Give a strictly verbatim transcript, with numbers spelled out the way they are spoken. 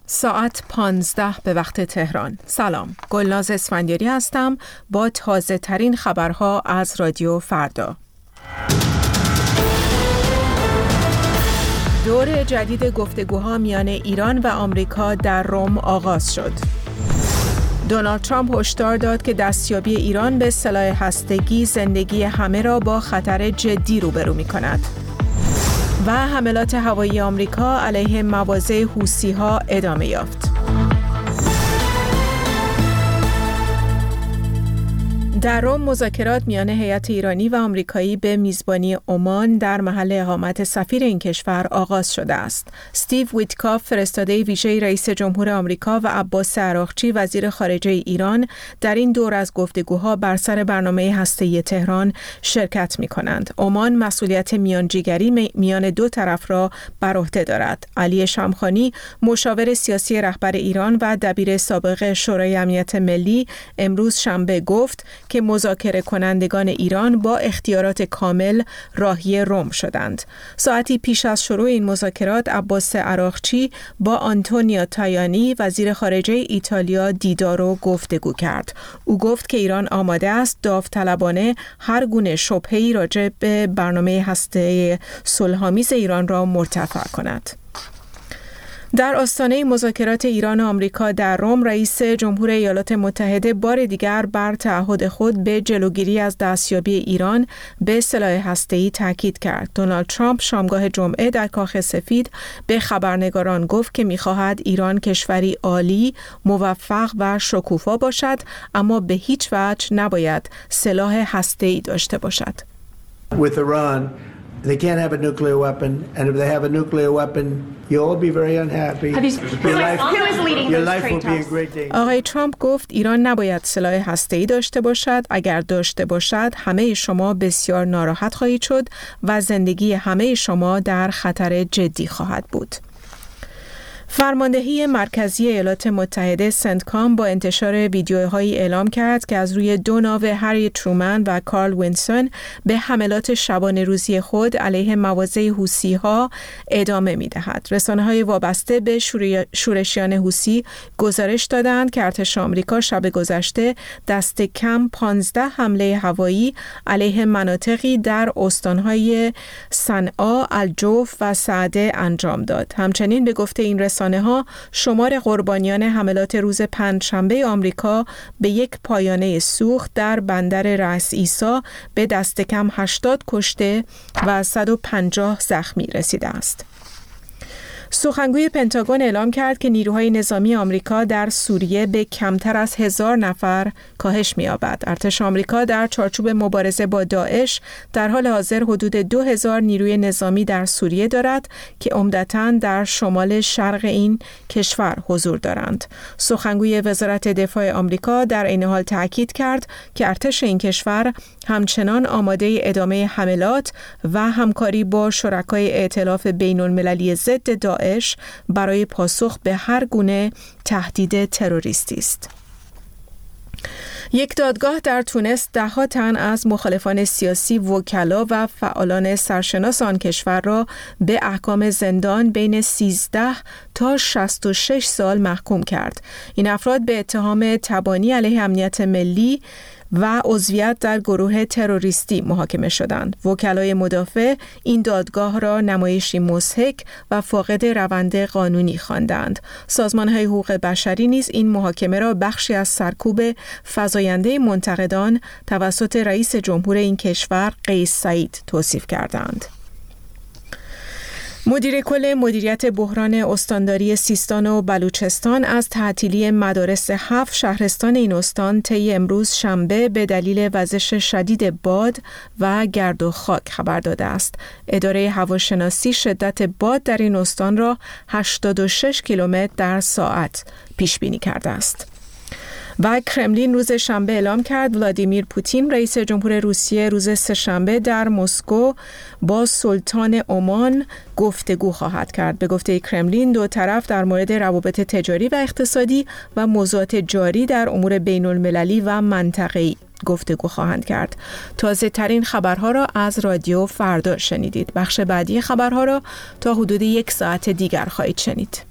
ساعت پانزده به وقت تهران. سلام، گلناز اسفندیاری هستم با تازه ترین خبرها از رادیو فردا. دور جدید گفتگوها میان ایران و آمریکا در روم آغاز شد. دونالد ترامپ هشدار داد که دستیابی ایران به سلاح هسته‌ای زندگی همه را با خطر جدی روبرو می‌کند. و حملات هوایی آمریکا علیه مواضع حوثی‌ها ادامه یافت. در روم مذاکرات میان هیئت ایرانی و آمریکایی به میزبانی عمان در محل اقامت سفیر این کشور آغاز شده است. استیو ویتکاف فرستاده ویژه رئیس جمهور آمریکا و عباس عراقچی وزیر خارجه ایران در این دور از گفتگوها بر سر برنامه هسته‌ای تهران شرکت می‌کنند. عمان مسئولیت میانجیگری میان دو طرف را بر عهده دارد. علی شمخانی مشاور سیاسی رهبر ایران و دبیر سابق شورای امنیت ملی امروز شنبه گفت که مذاکره کنندگان ایران با اختیارات کامل راهی روم شدند. ساعتی پیش از شروع این مذاکرات عباس عراقچی با آنتونیو تایانی وزیر خارجه ایتالیا دیدار و گفتگو کرد. او گفت که ایران آماده است داوطلبانه هر گونه شبهه‌ای راجع به برنامه هسته‌ای صلح‌آمیز ایران را مرتفع کند. در آستانه مذاکرات ایران و آمریکا در روم، رئیس جمهور ایالات متحده بار دیگر بر تعهد خود به جلوگیری از دستیابی ایران به سلاح هسته‌ای تاکید کرد. دونالد ترامپ شامگاه جمعه در کاخ سفید به خبرنگاران گفت که می‌خواهد ایران کشوری عالی، موفق و شکوفا باشد، اما به هیچ وجه نباید سلاح هسته‌ای داشته باشد. With Iran, they can't have a nuclear weapon, and if they have a nuclear weapon, you'll all be very unhappy. Your life, your life will be in great danger. آقای ترامپ گفت ایران نباید سلاح هسته‌ای داشته باشد. اگر داشته باشد، همه شما بسیار ناراحت خواهید شد و زندگی همه شما در خطر جدی خواهد بود. فرماندهی مرکزی ایالات متحده سنتکام با انتشار ویدیوهایی اعلام کرد که از روی دو ناو هری ترومن و کارل وینسون به حملات شبانه روزی خود علیه مواضع حوثی‌ها ادامه می‌دهد. رسانه‌های وابسته به شورشیان حوثی گزارش دادند که ارتش آمریکا شب گذشته دست کم پانزده حمله هوایی علیه مناطقی در استان‌های صنعا، الجوف و سعده انجام داد. همچنین به گفته این رسانه ها شمار قربانیان حملات روز پنجشنبه آمریکا به یک پایانه سوخت در بندر رأس عیسی به دست کم هشتاد کشته و صد و پنجاه زخمی رسیده است. سخنگوی پنتاگون اعلام کرد که نیروهای نظامی آمریکا در سوریه به کمتر از هزار نفر کاهش می‌یابد. ارتش آمریکا در چارچوب مبارزه با داعش در حال حاضر حدود دو هزار نیروی نظامی در سوریه دارد که عمدتاً در شمال شرق این کشور حضور دارند. سخنگوی وزارت دفاع آمریکا در این حال تاکید کرد که ارتش این کشور همچنان آماده ادامه حملات و همکاری با شرکای ائتلاف بین‌المللی ضد داعش برای پاسخ به هر گونه تهدید تروریستی است. یک دادگاه در تونس ده‌ها تن از مخالفان سیاسی، وکلا و فعالان سرشناس آن کشور را به احکام زندان بین سیزده تا شصت و شش سال محکوم کرد. این افراد به اتهام تبانی علیه امنیت ملی و عضویت در گروه تروریستی محاکمه شدند. وکلای مدافع این دادگاه را نمایشی مضحک و فاقد روند قانونی خواندند. سازمان‌های حقوق بشری نیز این محاکمه را بخشی از سرکوب فزاینده منتقدان توسط رئیس جمهور این کشور قیس سعید توصیف کردند. مدیر کل مدیریت بحران استانداری سیستان و بلوچستان از تعطیلی مدارس هفت شهرستان این استان طی امروز شنبه به دلیل وزش شدید باد و گرد و خاک خبر داده است. اداره هواشناسی شدت باد در این استان را هشتاد و شش کیلومتر در ساعت پیش بینی کرده است. و کرملین روز شنبه اعلام کرد ولادیمیر پوتین رئیس جمهور روسیه روز سه‌شنبه در مسکو با سلطان عمان گفتگو خواهد کرد. به گفته کرملین دو طرف در مورد روابط تجاری و اقتصادی و موضوعات جاری در امور بین المللی و منطقه‌ای گفتگو خواهند کرد. تازه ترین خبرها را از رادیو فردا شنیدید. بخش بعدی خبرها را تا حدود یک ساعت دیگر خواهید شنید.